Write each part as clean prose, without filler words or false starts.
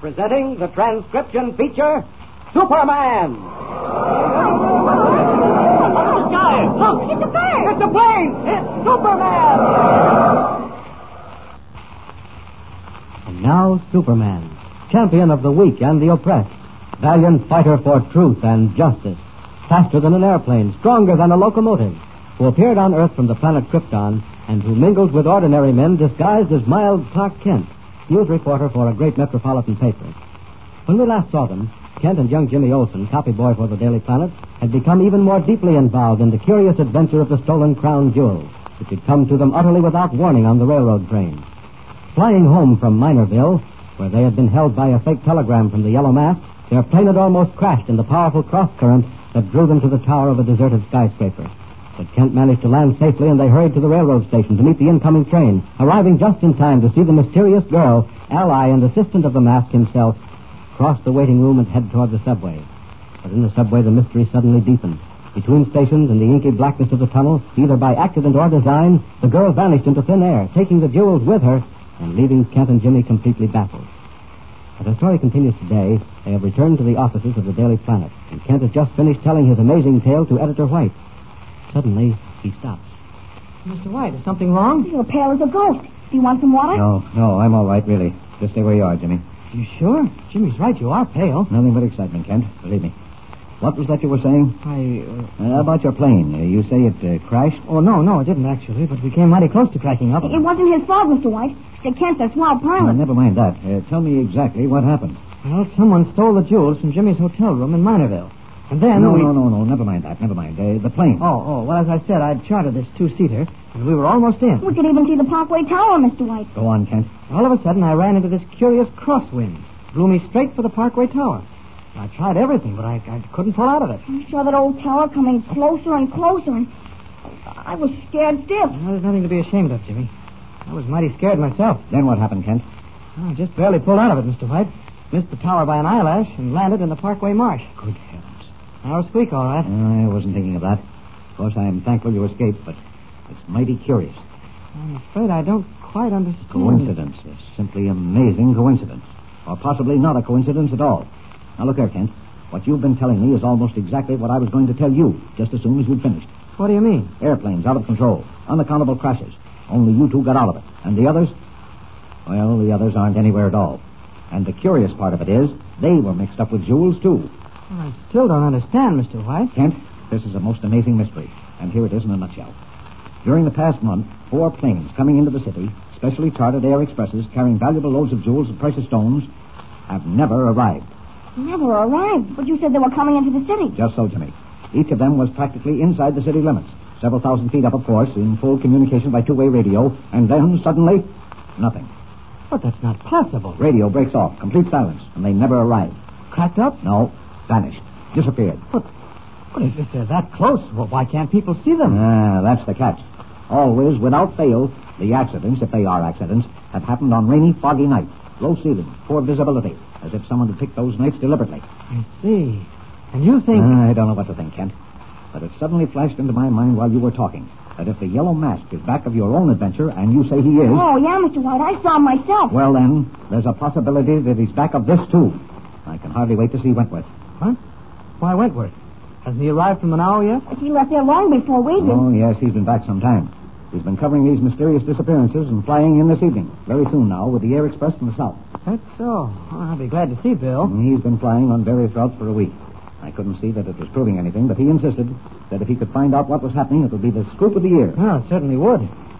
presenting the transcription feature, Superman. Guys, look! It's a bird! It's a plane! It's Superman! And now, Superman, champion of the weak and the oppressed, valiant fighter for truth and justice, faster than an airplane, stronger than a locomotive, who appeared on Earth from the planet Krypton and who mingled with ordinary men disguised as mild Clark Kent, news reporter for a great metropolitan paper. When we last saw them, Kent and young Jimmy Olsen, copy boy for the Daily Planet, had become even more deeply involved in the curious adventure of the stolen crown jewels, which had come to them utterly without warning on the railroad train. Flying home from Minorville, where they had been held by a fake telegram from the Yellow Mask, their plane had almost crashed in the powerful cross current that drew them to the tower of a deserted skyscraper. But Kent managed to land safely, and they hurried to the railroad station to meet the incoming train, arriving just in time to see the mysterious girl, ally and assistant of the Mask himself, cross the waiting room and head toward the subway. But in the subway, the mystery suddenly deepened. Between stations, in the inky blackness of the tunnel, either by accident or design, the girl vanished into thin air, taking the jewels with her and leaving Kent and Jimmy completely baffled. As our story continues today, they have returned to the offices of the Daily Planet, and Kent has just finished telling his amazing tale to Editor White. Suddenly, he stops. Mr. White, is something wrong? You're pale as a ghost. Do you want some water? No, I'm all right, really. Just stay where you are, Jimmy. You sure? Jimmy's right, you are pale. Nothing but excitement, Kent. Believe me. What was that you were saying? About your plane. You say it crashed? Oh, no, it didn't actually, but we came mighty close to cracking up. It wasn't his fault, Mr. White. Mr. Kent, the swell pilot. Never mind that. Tell me exactly what happened. Well, someone stole the jewels from Jimmy's hotel room in Minorville. And then No, never mind that. Never mind. The plane. Oh, well, as I said, I'd chartered this two-seater, and we were almost in. We could even see the Parkway Tower, Mr. White. Go on, Kent. All of a sudden, I ran into this curious crosswind. Blew me straight for the Parkway Tower. I tried everything, but I couldn't pull out of it. I saw that old tower coming closer and closer, and I was scared stiff. Well, there's nothing to be ashamed of, Jimmy. I was mighty scared myself. Then what happened, Kent? I just barely pulled out of it, Mr. White. Missed the tower by an eyelash and landed in the Parkway Marsh. Good heavens. I was squeak, all right. I wasn't thinking of that. Of course, I'm thankful you escaped, but it's mighty curious. I'm afraid I don't quite understand. Coincidence. A simply amazing coincidence. Or possibly not a coincidence at all. Now, look here, Kent. What you've been telling me is almost exactly what I was going to tell you, just as soon as you'd finished. What do you mean? Airplanes out of control. Unaccountable crashes. Only you two got out of it. And the others? Well, the others aren't anywhere at all. And the curious part of it is, they were mixed up with jewels, too. Well, I still don't understand, Mr. White. Kent, this is a most amazing mystery. And here it is in a nutshell. During the past month, 4 planes coming into the city, specially chartered air expresses carrying valuable loads of jewels and precious stones, have never arrived. Never arrived? But you said they were coming into the city. Just so, Jimmy. Each of them was practically inside the city limits. Several thousand feet up, of course, in full communication by two-way radio. And then, suddenly, nothing. But that's not possible. Radio breaks off. Complete silence. And they never arrived. Cracked up? No. Vanished. Disappeared. But if they're that close, well, why can't people see them? That's the catch. Always, without fail, the accidents, if they are accidents, have happened on rainy, foggy nights. Low ceiling, poor visibility, as if someone had picked those nights deliberately. I see. And you think... I don't know what to think, Kent. But it suddenly flashed into my mind while you were talking that if the Yellow Mask is back of your own adventure, and you say he is... Oh, yeah, Mr. White, I saw him myself. Well, then, there's a possibility that he's back of this, too. I can hardly wait to see Wentworth. Huh? Why Wentworth? Hasn't he arrived from an hour yet? He left there long before we did. Oh, yes, he's been back some time. He's been covering these mysterious disappearances and flying in this evening. Very soon now, with the Air Express from the south. That's so. Well, I'll be glad to see Bill. He's been flying on various routes for a week. I couldn't see that it was proving anything, but he insisted that if he could find out what was happening, it would be the scoop of the year. Well, it certainly would.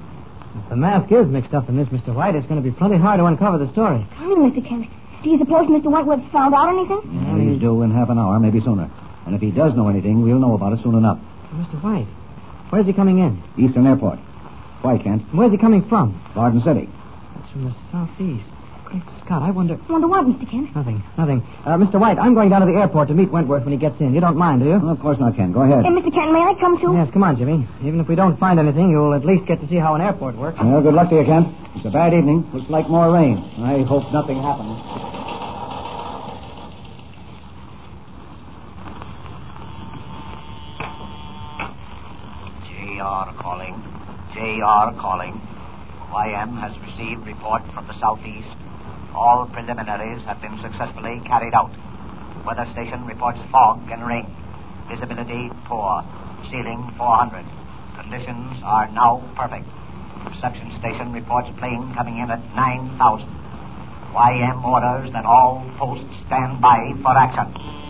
If the mask is mixed up in this, Mr. White, it's going to be plenty hard to uncover the story. Tell me, Mr. Kent, do you suppose Mr. Wentworth's found out anything? He's due in half an hour, maybe sooner. And if he does know anything, we'll know about it soon enough. Mr. White, where's he coming in? Eastern Airport. Why, Kent? Where's he coming from? Garden City. That's from the southeast. Great Scott, I wonder... Wonder what, Mr. Kent? Nothing. Mr. White, I'm going down to the airport to meet Wentworth when he gets in. You don't mind, do you? Well, of course not, Ken. Go ahead. Hey, Mr. Kent, may I come too? Yes, come on, Jimmy. Even if we don't find anything, you'll at least get to see how an airport works. Well, good luck to you, Kent. It's a bad evening. Looks like more rain. I hope nothing happens. JR calling. YM has received report from the southeast. All preliminaries have been successfully carried out. Weather station reports fog and rain. Visibility poor. Ceiling 400. Conditions are now perfect. Reception station reports plane coming in at 9,000. YM orders that all posts stand by for action.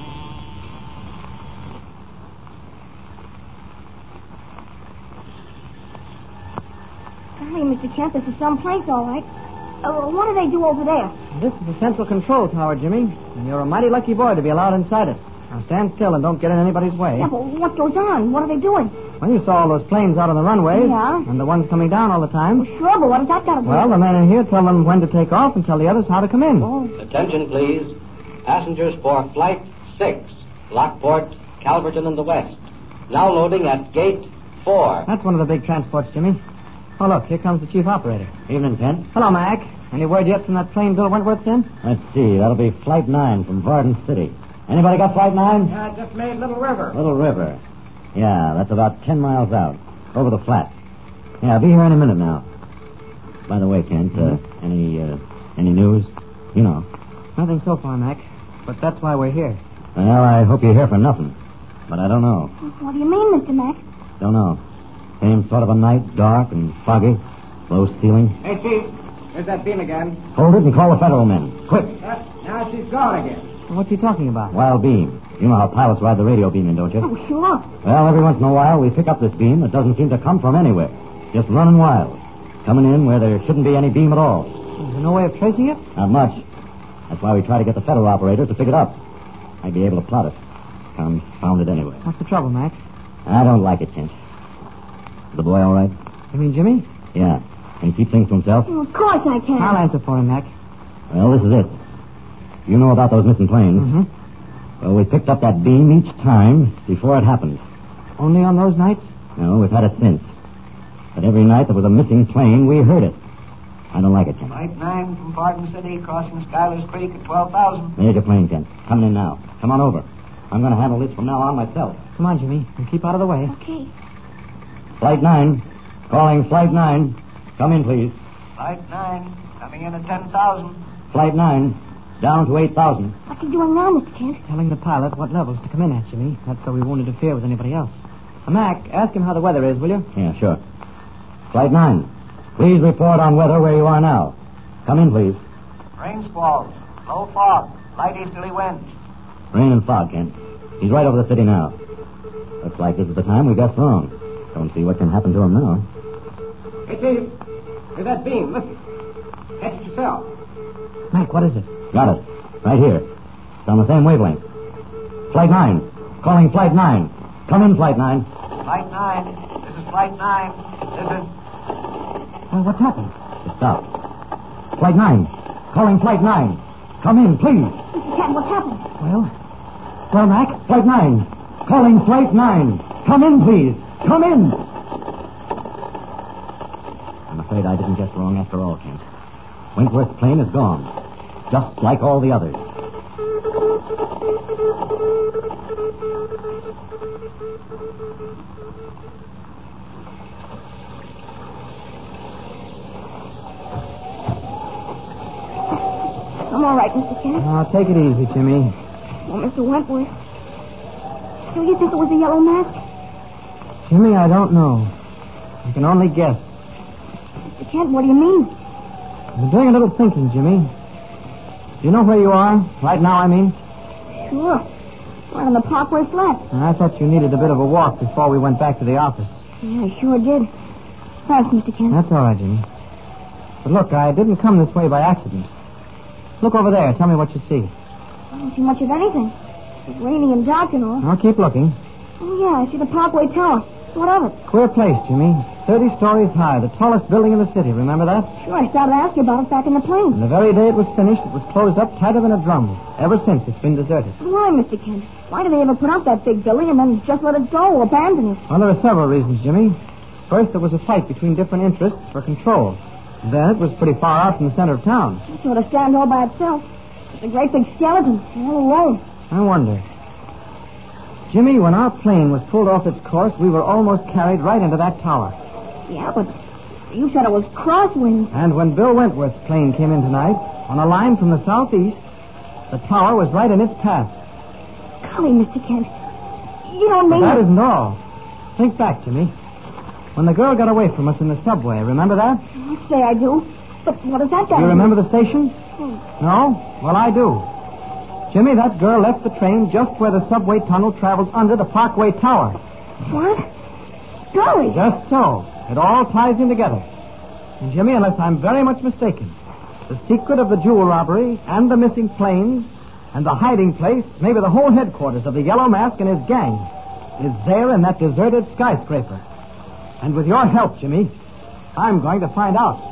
Golly, Mr. Kent, this is some place, all right. What do they do over there? This is the central control tower, Jimmy, and you're a mighty lucky boy to be allowed inside it. Now stand still and don't get in anybody's way. Yeah, but what goes on? What are they doing? Well, you saw all those planes out on the runways. Yeah. And the ones coming down all the time. Sure, but what does that got to do? Well, the men in here tell them when to take off and tell the others how to come in. Oh. Attention, please. Passengers for Flight 6, Lockport, Calverton and the West. Now loading at Gate 4. That's one of the big transports, Jimmy. Oh, look, here comes the chief operator. Evening, Kent. Hello, Mac. Any word yet from that plane Bill Wentworth's in? Let's see. That'll be Flight 9 from Varden City. Anybody got Flight 9? Yeah, I just made Little River. Little River. Yeah, that's about 10 miles out. Over the flats. Yeah, I'll be here any minute now. By the way, Kent, any news? You know. Nothing so far, Mac. But that's why we're here. Well, I hope you're here for nothing. But I don't know. What do you mean, Mr. Mac? Don't know. Same sort of a night, dark and foggy. Low ceiling. Hey, Chief. There's that beam again. Hold it and call the federal men. Quick. Now she's gone again. What's he talking about? Wild beam. You know how pilots ride the radio beam in, don't you? Oh, sure. Well, every once in a while we pick up this beam that doesn't seem to come from anywhere. Just running wild. Coming in where there shouldn't be any beam at all. Is there no way of tracing it? Not much. That's why we try to get the federal operators to pick it up. I'd be able to plot it. Confound it anyway. What's the trouble, Mac? I don't like it, Kent. Is the boy all right? You mean Jimmy? Yeah. Can he keep things to himself? Of course I can. I'll answer for him, Mac. Well, this is it. You know about those missing planes. Mm-hmm. Well, we picked up that beam each time before it happened. Only on those nights? No, we've had it since. But every night there was a missing plane, we heard it. I don't like it, Kent. Flight 9 from Varden City, crossing Schuyler's Creek at 12,000. There's your plane, Kent. Coming in now. Come on over. I'm going to handle this from now on myself. Come on, Jimmy. And keep out of the way. Okay. Flight 9. Calling Flight 9. Come in, please. Flight 9, coming in at 10,000. Flight 9. Down to 8,000. What's he doing now, Mr. Kent? Telling the pilot what levels to come in at, Jimmy. That's so we won't interfere with anybody else. Mac, ask him how the weather is, will you? Yeah, sure. Flight 9. Please report on weather where you are now. Come in, please. Rain squalls, low fog, light easterly winds. Rain and fog, Kent. He's right over the city now. Looks like this is the time we guessed wrong. Don't see what can happen to him now. Hey, Chief. There's that beam. Listen. Catch it yourself. Mac, what is it? Got it. Right here. It's on the same wavelength. Flight 9. Calling Flight 9. Come in, Flight 9. Flight 9, this is Flight 9. This is... Well, what's happened? It stopped. Flight 9. Calling Flight 9. Come in, please. Mr. Kent, what's happened? Well, Mac? Flight 9. Calling Flight 9. Come in, please. Come in. I'm afraid I didn't guess wrong after all, Kent. Wentworth's plane is gone. Just like all the others. I'm all right, Mr. Kent. Oh, take it easy, Jimmy. Well, Mr. Wentworth. Do you think it was a yellow mask? Jimmy, I don't know. I can only guess. Mr. Kent, what do you mean? I've been doing a little thinking, Jimmy. Do you know where you are? Right now, I mean. Sure. Right on the Parkway Flats. I thought you needed a bit of a walk before we went back to the office. Yeah, I sure did. Thanks, Mr. Kent. That's all right, Jimmy. But look, I didn't come this way by accident. Look over there. Tell me what you see. I don't see much of anything. It's rainy and dark and all. I'll keep looking. Oh, yeah, I see the Parkway Tower. What of it? Queer place, Jimmy. 30 stories high, the tallest building in the city. Remember that? Sure, I started to ask you about it back in the plane. And the very day it was finished, it was closed up tighter than a drum. Ever since, it's been deserted. Why, Mr. Kent? Why did they ever put up that big building and then just let it go, abandon it? Well, there are several reasons, Jimmy. First, there was a fight between different interests for control. Then it was pretty far out from the center of town. It sort of stands all by itself. It's a great big skeleton, all alone. I wonder. Jimmy, when our plane was pulled off its course, we were almost carried right into that tower. Yeah, but you said it was crosswinds. And when Bill Wentworth's plane came in tonight, On a line from the southeast, the tower was right in its path. Golly, Mr. Kent. You don't mean... But that isn't all. Think back, Jimmy. When the girl got away from us in the subway, remember that? I'll say I do. But what does that Do you remember the station? No? Well, I do. Jimmy, that girl left the train just where the subway tunnel travels under the Parkway Tower. What? Golly. Just so. It all ties in together. And, Jimmy, unless I'm very much mistaken, the secret of the jewel robbery and the missing planes and the hiding place, maybe the whole headquarters of the Yellow Mask and his gang, is there in that deserted skyscraper. And with your help, Jimmy, I'm going to find out.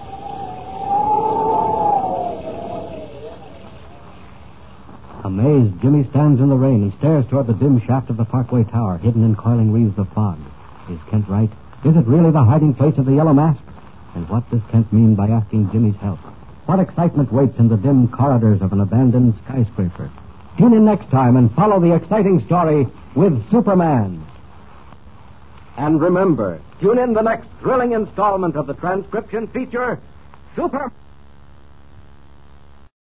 Amazed, Jimmy stands in the rain and stares toward the dim shaft of the Parkway Tower, hidden in coiling wreaths of fog. Is Kent right? Is it really the hiding place of the Yellow Mask? And what does Kent mean by asking Jimmy's help? What excitement waits in the dim corridors of an abandoned skyscraper? Tune in next time and follow the exciting story with Superman. And remember, tune in the next thrilling installment of the transcription feature, Superman.